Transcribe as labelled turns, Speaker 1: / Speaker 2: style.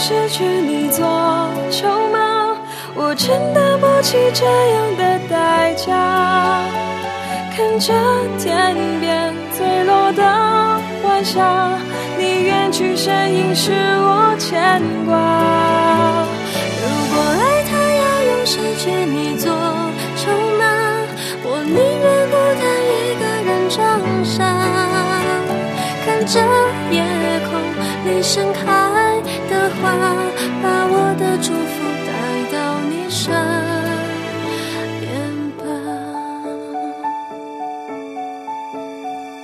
Speaker 1: 失去你做筹码，我承担不起这样的代价。看着天边坠落的晚霞，你远去身影使我牵挂。如果爱它要用失去你做